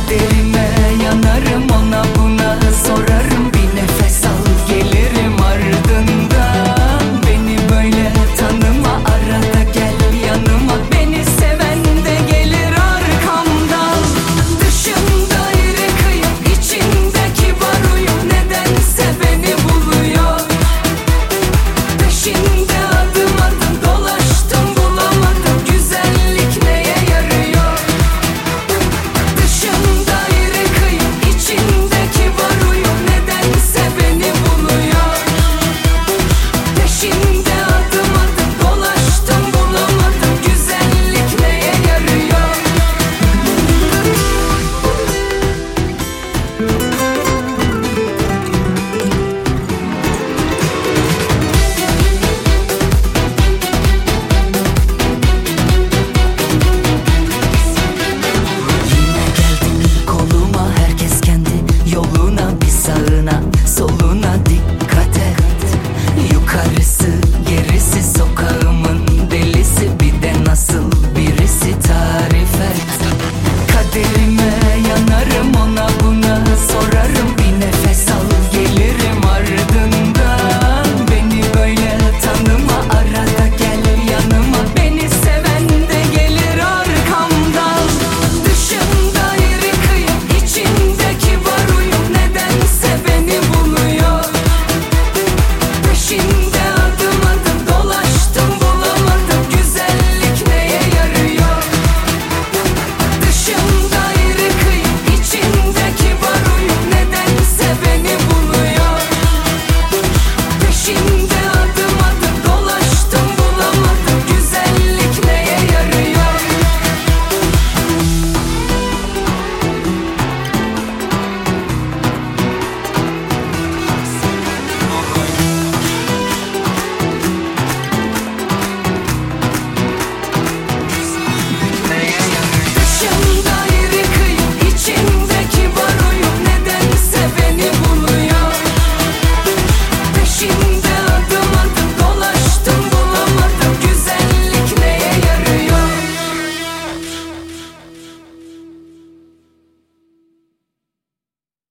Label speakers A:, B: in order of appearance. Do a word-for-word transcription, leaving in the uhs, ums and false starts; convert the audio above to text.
A: Kaderime yanarım, ona buna sorarım. Bir nefes al, gelirim ardından. Beni böyle tanıma, arada gel yanıma. Beni seven de gelir arkamdan. Dışında iri kıyım, içinde kibar uyum. Nedense beni buluyor. Peşinde adım adım dolaştım, bulamadım. Güzellik neye yarıyor? Dışında iri kıyım, içinde kibar uyum. Nedense beni buluyor. Peşinde adım adım dolaştım, bulamadım. Güzellik neye yarıyor? Yine geldin koluma, herkes kendi yoluna. Bir sağına soluna dikkat et. Yukarısı gerisi sokağımın delisi. Bir de nasıl birisi tarif et. Kaderime yanarım, ona buna sorarım.